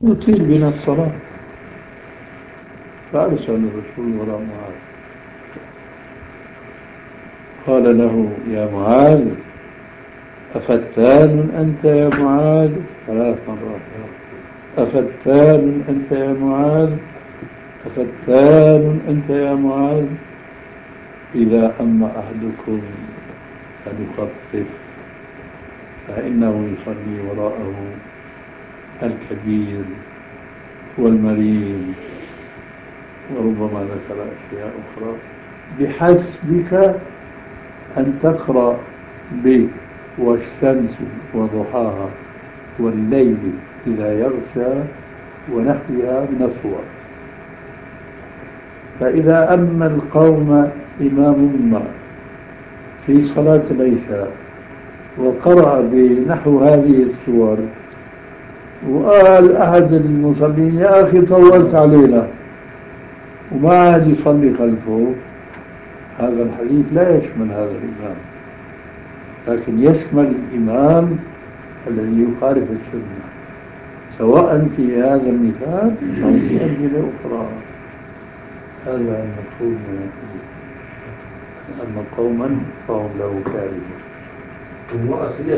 يطيل بنا الصلاة. فأرسل الرسول وراء معاذ، قال له: يا معاذ، أفتان أنت يا معاذ؟ 3 مرات: أفتان أنت يا معاذ؟ أفتان أنت يا معاذ؟ إذا أما أحدكم فليخفف، فإنه يصلي وراءه الكبير والمريض. وربما ذكر أشياء أخرى. بحسبك أن تقرأ ب والشمس وضحاها والليل إذا يغشى ونحوها من الصور. فإذا أما القوم إمام ما في صلاة العشاء وقرأ بنحو هذه السور، وقال أحد المصلين: يا أخي طولت علينا، وما عاد يصلي خلفه، هذا الحديث لا يشمل هذا الإمام، لكن يشمل الإمام الذي يخالف السنة، سواء في هذا المثال أو في أمثلة أخرى. هذا المفهوم من الحديث. أما قوما فهم له كارهون.